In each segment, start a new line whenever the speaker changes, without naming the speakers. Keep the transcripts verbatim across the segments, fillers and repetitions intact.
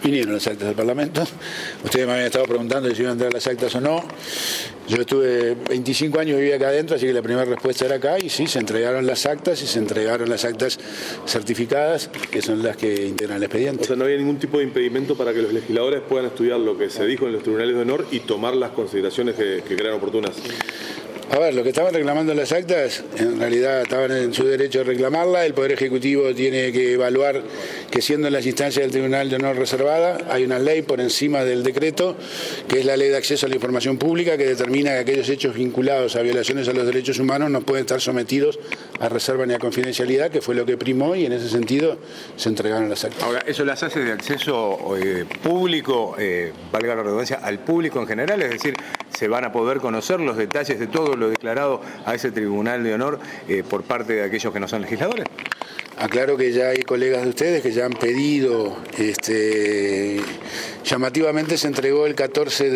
Vinieron las actas del Parlamento. Ustedes me habían estado preguntando si iban a entrar las actas o no. Yo estuve veinticinco años, viví acá adentro, así que la primera respuesta era acá, y sí, se entregaron las actas y se entregaron las actas certificadas, que son las que integran el expediente.
O sea, no había ningún tipo de impedimento para que los legisladores puedan estudiar lo que se dijo en los tribunales de honor y tomar las consideraciones que, que crean oportunas.
A ver, lo que estaban reclamando las actas, en realidad estaban en su derecho de reclamarla. El Poder Ejecutivo tiene que evaluar que, siendo en las instancias del Tribunal de Honor reservada, hay una ley por encima del decreto, que es la Ley de Acceso a la Información Pública, que determina que aquellos hechos vinculados a violaciones a los derechos humanos no pueden estar sometidos a reserva ni a confidencialidad, que fue lo que primó, y en ese sentido se entregaron las actas.
Ahora, ¿eso las hace de acceso eh, público, eh, valga la redundancia, al público en general? Es decir, ¿se van a poder conocer los detalles de todo lo declarado a ese Tribunal de Honor eh, por parte de aquellos que no son legisladores?
Aclaro que ya hay colegas de ustedes que ya han pedido, este, llamativamente se entregó el catorce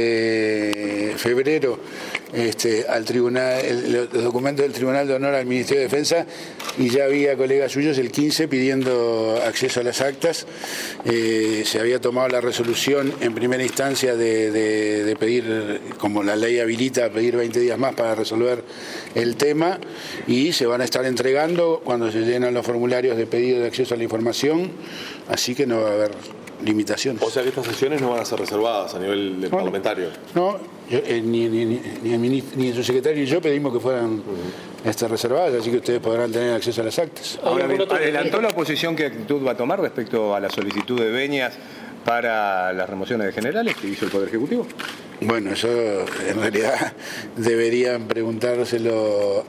de febrero este, al tribunal, el, los documentos del Tribunal de Honor al Ministerio de Defensa, y ya había colegas suyos el quince pidiendo acceso a las actas. Eh, se había tomado la resolución en primera instancia de, de, de pedir, como la ley habilita, pedir veinte días más para resolver el tema, y se van a estar entregando cuando se llenan los formularios de pedido de acceso a la información, así que no va a haber limitaciones.
O sea que estas sesiones no van a ser reservadas a nivel de
no,
parlamentario.
No, yo, eh, ni, ni, ni, ni, el ministro, ni el subsecretario ni yo pedimos que fueran uh-huh. este, reservadas, así que ustedes podrán tener acceso a las actas.
Ahora bien, ¿adelantó la oposición qué actitud va a tomar respecto a la solicitud de Beñas para las remociones de generales que hizo el Poder Ejecutivo?
Bueno, eso en realidad deberían preguntárselo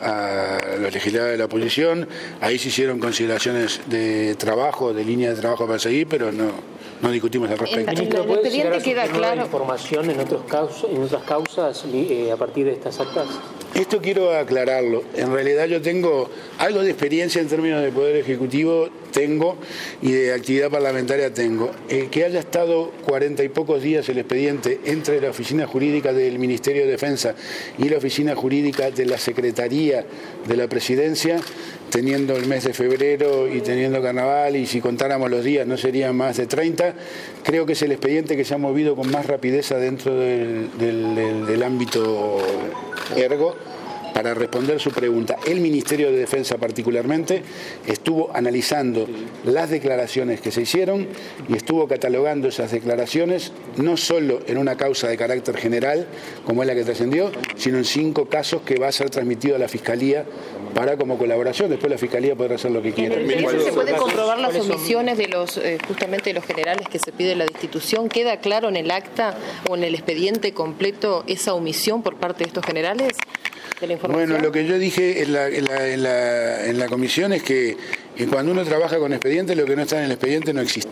a, a los legisladores de la oposición. Ahí se hicieron consideraciones de trabajo, de línea de trabajo para seguir, pero no, no discutimos al respecto.
Ministro, ¿puede llegar a queda claro información en, otros causas, en otras causas eh, a partir de estas actas?
Esto quiero aclararlo. En realidad yo tengo algo de experiencia en términos de Poder Ejecutivo, tengo, y de actividad parlamentaria tengo. Eh, que haya estado cuarenta y pocos días el expediente entre la Oficina Jurídica del Ministerio de Defensa y la Oficina Jurídica de la Secretaría de la Presidencia, teniendo el mes de febrero y teniendo carnaval, y si contáramos los días no serían más de treinta, creo que es el expediente que se ha movido con más rapidez dentro del, del, del, del ámbito ergo. Para responder su pregunta, el Ministerio de Defensa particularmente estuvo analizando las declaraciones que se hicieron y estuvo catalogando esas declaraciones no solo en una causa de carácter general, como es la que trascendió, sino en cinco casos que va a ser transmitido a la Fiscalía para como colaboración. Después la Fiscalía podrá hacer lo que quiera.
¿En el expediente se puede comprobar las omisiones de los eh, justamente de los generales que se pide la destitución? ¿Queda claro en el acta o en el expediente completo esa omisión por parte de estos generales? De la información.
Bueno, lo que yo dije en la, en la, en la, en la comisión es que cuando uno trabaja con expedientes, lo que no está en el expediente no existe.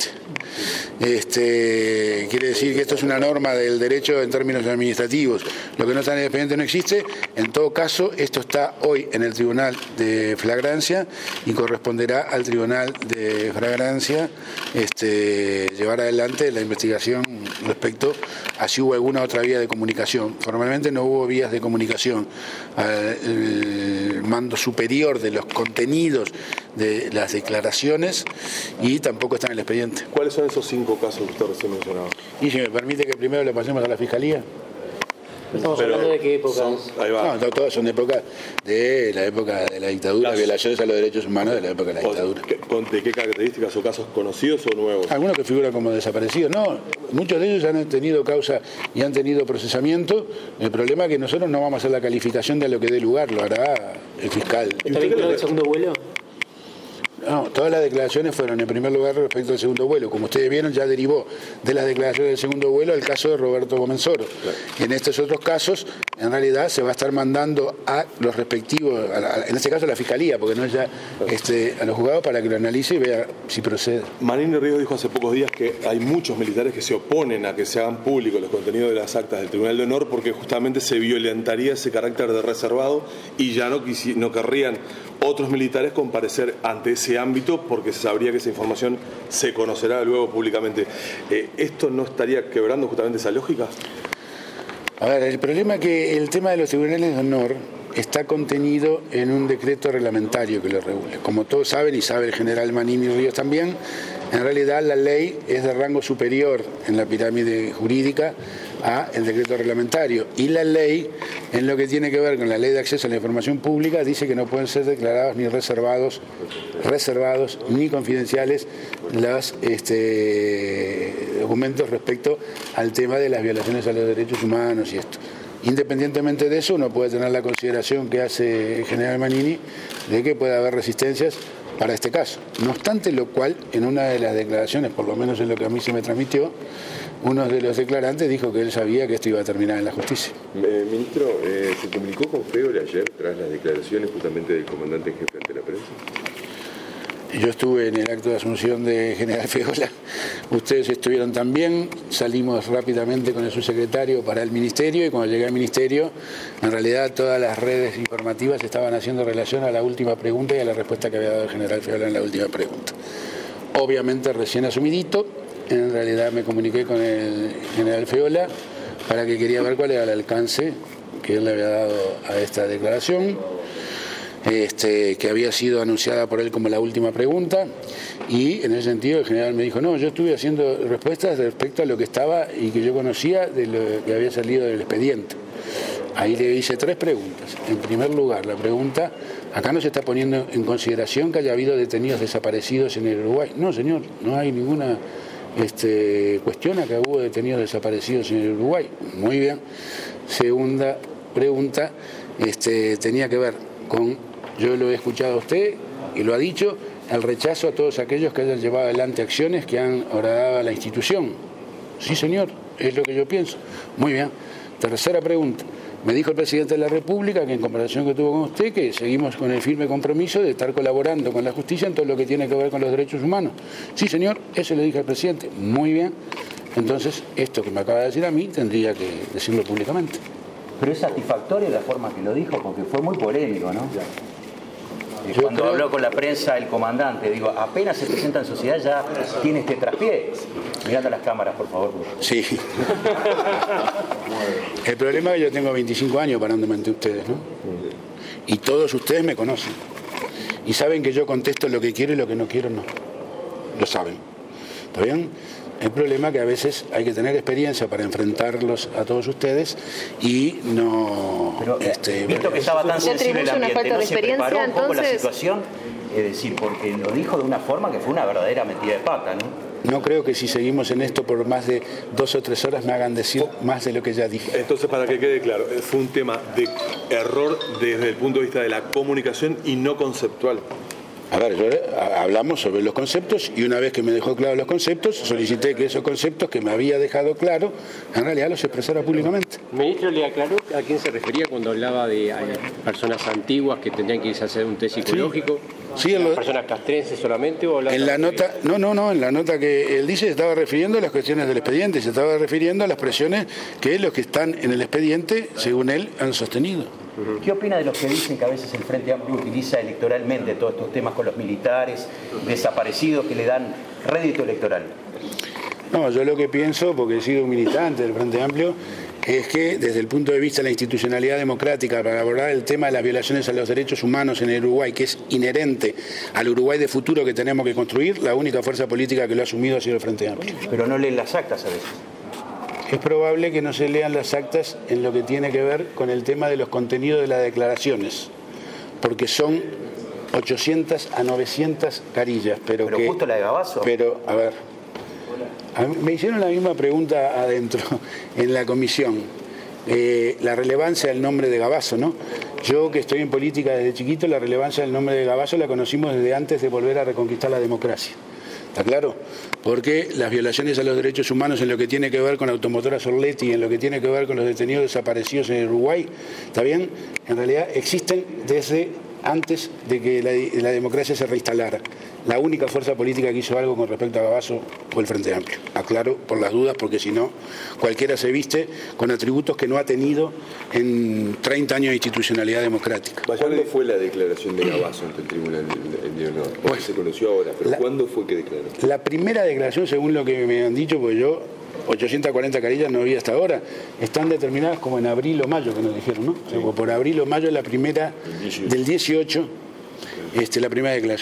Este, quiere decir que esto es una norma del derecho en términos administrativos. Lo que no está en el expediente no existe. En todo caso, esto está hoy en el Tribunal de Flagrancia y corresponderá al Tribunal de Flagrancia este, llevar adelante la investigación respecto a si hubo alguna otra vía de comunicación. Formalmente no hubo vías de comunicación al mando superior de los contenidos de las declaraciones y tampoco está en el expediente.
¿Cuáles son esos cinco casos que usted recién mencionaba?
Y si me permite que primero le pasemos a la Fiscalía.
Estamos Pero hablando de qué época.
Son, ahí va.
No, todas son de época de la época de la dictadura, las violaciones a los derechos humanos de la época de la dictadura.
¿De qué características o casos conocidos o nuevos?
Algunos que figuran como desaparecidos. No, muchos de ellos han tenido causa y han tenido procesamiento. El problema es que nosotros no vamos a hacer la calificación de lo que dé lugar, lo hará el fiscal.
¿Está vinculado al segundo vuelo?
No, todas las declaraciones fueron en primer lugar respecto al segundo vuelo. Como ustedes vieron, ya derivó de las declaraciones del segundo vuelo el caso de Roberto Comensoro. Claro. En estos otros casos, en realidad, se va a estar mandando a los respectivos, a la, en este caso a la Fiscalía, porque no es ya este, a los juzgados, para que lo analice y vea si procede.
Manini Ríos dijo hace pocos días que hay muchos militares que se oponen a que se hagan públicos los contenidos de las actas del Tribunal de Honor porque justamente se violentaría ese carácter de reservado y ya no, quisi, no querrían otros militares comparecer ante ese ámbito porque se sabría que esa información se conocerá luego públicamente. Eh, ¿Esto no estaría quebrando justamente esa lógica?
A ver, el problema es que el tema de los tribunales de honor está contenido en un decreto reglamentario que lo regula. Como todos saben, y sabe el general Manini Ríos también, En realidad la ley es de rango superior en la pirámide jurídica a el decreto reglamentario, y la ley, en lo que tiene que ver con la ley de acceso a la información pública, dice que no pueden ser declarados ni reservados, reservados ni confidenciales los este, documentos respecto al tema de las violaciones a los derechos humanos y esto. Independientemente de eso, uno puede tener la consideración que hace el general Manini de que puede haber resistencias para este caso. No obstante lo cual, en una de las declaraciones, por lo menos en lo que a mí se me transmitió, uno de los declarantes dijo que él sabía que esto iba a terminar en la justicia.
Eh, ministro, eh, ¿se comunicó con Feola ayer tras las declaraciones justamente del comandante en jefe ante la prensa?
Yo estuve en el acto de asunción de general Feola, ustedes estuvieron también, salimos rápidamente con el subsecretario para el ministerio, y cuando llegué al ministerio, en realidad todas las redes informativas estaban haciendo relación a la última pregunta y a la respuesta que había dado el general Feola en la última pregunta. Obviamente recién asumidito, en realidad me comuniqué con el general Feola para que quería ver cuál era el alcance que él le había dado a esta declaración, Este, que había sido anunciada por él como la última pregunta, y en ese sentido el general me dijo, no, yo estuve haciendo respuestas respecto a lo que estaba y que yo conocía de lo que había salido del expediente. Ahí le hice tres preguntas. En primer lugar, la pregunta, acá no se está poniendo en consideración que haya habido detenidos desaparecidos en el Uruguay. No, señor, no hay ninguna este, cuestión a que hubo detenidos desaparecidos en el Uruguay. Muy bien. Segunda pregunta, este, tenía que ver con, yo lo he escuchado a usted y lo ha dicho, el rechazo a todos aquellos que hayan llevado adelante acciones que han agradado a la institución. Sí, señor, es lo que yo pienso. Muy bien. Tercera pregunta. Me dijo el presidente de la República que en comparación que tuvo con usted, que seguimos con el firme compromiso de estar colaborando con la justicia en todo lo que tiene que ver con los derechos humanos. Sí, señor, eso le dije al presidente. Muy bien. Entonces, esto que me acaba de decir a mí, tendría que decirlo públicamente.
Pero es satisfactoria la forma que lo dijo, porque fue muy polémico, ¿no?
Yo
Cuando
creo...
habló con la prensa el comandante, digo, apenas se presenta en sociedad ya tiene este traspié. Mirando las cámaras, por favor.
Sí. El problema es que yo tengo veinticinco años parándome ante ustedes, ¿no? Y todos ustedes me conocen. Y saben que yo contesto lo que quiero y lo que no quiero, no. Lo saben. ¿Está bien? El problema es que a veces hay que tener experiencia para enfrentarlos a todos ustedes y no...
Pero,
este,
visto que estaba tan sensible el ambiente,
falta
¿no
de
se preparó un poco
entonces...
la situación? Es decir, porque lo dijo de una forma que fue una verdadera metida de pata, ¿no?
No creo que si seguimos en esto por más de dos o tres horas me hagan decir más de lo que ya dije.
Entonces, para que quede claro, fue un tema de error desde el punto de vista de la comunicación y no conceptual.
A ver, yo, hablamos sobre los conceptos y una vez que me dejó claro los conceptos, solicité que esos conceptos que me había dejado claro, en realidad los expresara públicamente.
Ministro, ¿le aclaró a quién se refería cuando hablaba de personas antiguas que tendrían que irse a hacer un test psicológico?
Sí, en lo,
¿Personas castrenses solamente o
en la nota? No, no, no, en la nota que él dice se estaba refiriendo a las cuestiones del expediente, se estaba refiriendo a las presiones que los que están en el expediente, según él, han sostenido.
¿Qué opina de los que dicen que a veces el Frente Amplio utiliza electoralmente todos estos temas con los militares desaparecidos que le dan rédito electoral?
No, yo lo que pienso, porque he sido un militante del Frente Amplio, es que desde el punto de vista de la institucionalidad democrática para abordar el tema de las violaciones a los derechos humanos en el Uruguay, que es inherente al Uruguay de futuro que tenemos que construir, la única fuerza política que lo ha asumido ha sido el Frente Amplio.
Pero no leen las actas a veces.
Es probable que no se lean las actas en lo que tiene que ver con el tema de los contenidos de las declaraciones, porque son ochocientas a novecientas carillas. Pero,
pero
que,
justo la de Gabazo.
Pero, a ver, a mí, me hicieron la misma pregunta adentro, en la comisión, eh, la relevancia del nombre de Gabazo, ¿no? Yo, que estoy en política desde chiquito, la relevancia del nombre de Gabazo la conocimos desde antes de volver a reconquistar la democracia. ¿Está claro? Porque las violaciones a los derechos humanos en lo que tiene que ver con Automotora Sorletti y en lo que tiene que ver con los detenidos desaparecidos en el Uruguay, ¿está bien? En realidad existen desde antes de que la, la democracia se reinstalara. La única fuerza política que hizo algo con respecto a Gabazo fue el Frente Amplio. Aclaro por las dudas, porque si no, cualquiera se viste con atributos que no ha tenido en treinta años de institucionalidad democrática.
¿Cuándo fue la declaración de Gabazo ante el Tribunal de, de Honor? Porque bueno, se conoció ahora, pero la, ¿cuándo fue que declaró?
La primera declaración, según lo que me han dicho, porque yo ochocientas cuarenta carillas no vi hasta ahora, están determinadas como en abril o mayo, que nos dijeron, ¿no? Sí. O sea, por abril o mayo la primera, del dieciocho, este, la primera declaración.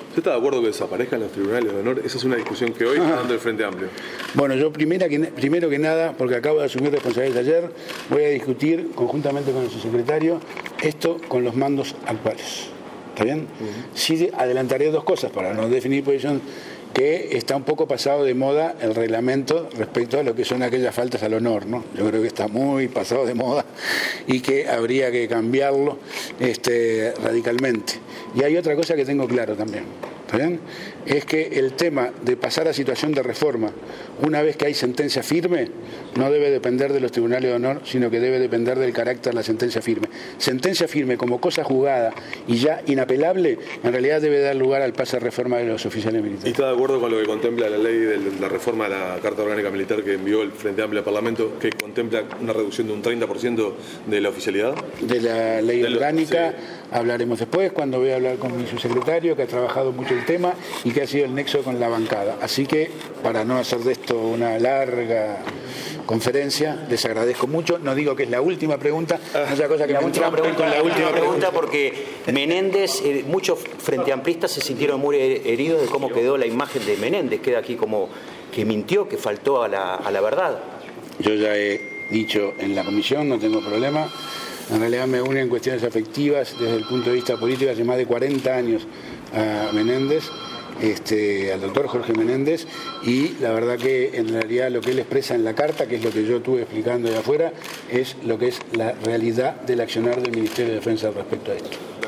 ¿Usted está de acuerdo que desaparezcan los tribunales de honor? Esa es una discusión que hoy está dando el Frente Amplio.
Bueno, yo primera que, primero que nada, porque acabo de asumir responsabilidad ayer, voy a discutir conjuntamente con el subsecretario esto con los mandos actuales. ¿Está bien? Uh-huh. Sí adelantaré dos cosas para no definir posición, que está un poco pasado de moda el reglamento respecto a lo que son aquellas faltas al honor, ¿no? Yo creo que está muy pasado de moda y que habría que cambiarlo este, radicalmente. Y hay otra cosa que tengo claro también, ¿está bien? Es que el tema de pasar a situación de reforma, una vez que hay sentencia firme, no debe depender de los tribunales de honor, sino que debe depender del carácter de la sentencia firme. Sentencia firme como cosa juzgada y ya inapelable, en realidad debe dar lugar al pase a reforma de los oficiales militares.
¿Y está de acuerdo con lo que contempla la ley de la reforma de la Carta Orgánica Militar que envió el Frente Amplio al Parlamento, que contempla una reducción de un treinta por ciento de la oficialidad?
De la ley
de lo,
orgánica,
sí.
Hablaremos después, cuando voy a hablar con mi subsecretario, que ha trabajado mucho el tema y que ha sido el nexo con la bancada. Así que, para no hacer de esto una larga conferencia, les agradezco mucho. No digo que es la última pregunta, no es la cosa que
la
me
última pregunta,
con la última pregunta,
pregunta porque Menéndez, eh, muchos frente amplistas se sintieron muy heridos de cómo quedó la imagen de Menéndez. Queda aquí como que mintió, que faltó a la, a la verdad.
Yo ya he dicho en la comisión, no tengo problema. En realidad me unen cuestiones afectivas desde el punto de vista político hace más de cuarenta años a Menéndez. Este, al doctor Jorge Menéndez, y la verdad que en realidad lo que él expresa en la carta, que es lo que yo estuve explicando de afuera, es lo que es la realidad del accionar del Ministerio de Defensa respecto a esto.